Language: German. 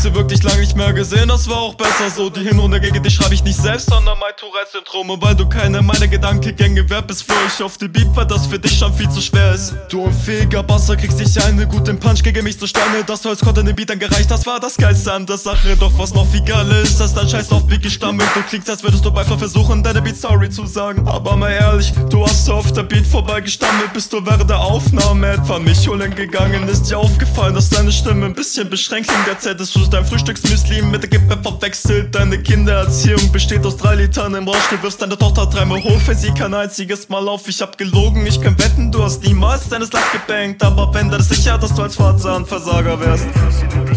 sie wirklich lang nicht mehr gesehen, das war auch besser so. Die Hinrunde gegen dich schreib ich nicht selbst, sondern mein Tourette-Syndrom. Und weil du keine meiner Gedankengänge wert bist, floh ich auf die Beat, weil das für dich schon viel zu schwer ist. Du unfähiger Basser, kriegst nicht einen guten Punch gegen mich zustande. Dass du als Content den Beat dann gereicht hast, war das Geilste an der Sache. Doch was noch viel geiler ist, dass dein Scheiß auf Beat gestammelt. Du klingst, als würdest du einfach versuchen, deine Beat sorry zu sagen. Aber mal ehrlich, du hast so auf der Beat vorbeigestammelt, bis du während der Aufnahme etwa mich holen gegangen. Ist dir aufgefallen, dass deine Stimme ein bisschen beschränkt klingt? Erzähltest du dein Frühstücksmüsli mit der Kippe verwechselt. Deine Kindererziehung besteht aus 3 Litern im Rausch. Du wirfst deine Tochter 3-mal hoch, fällt sie kein einziges Mal auf. Ich hab gelogen, ich kann wetten, du hast niemals deines Life gebankt. Aber wenn, dann ist sicher, dass du als Vater ein Versager wärst.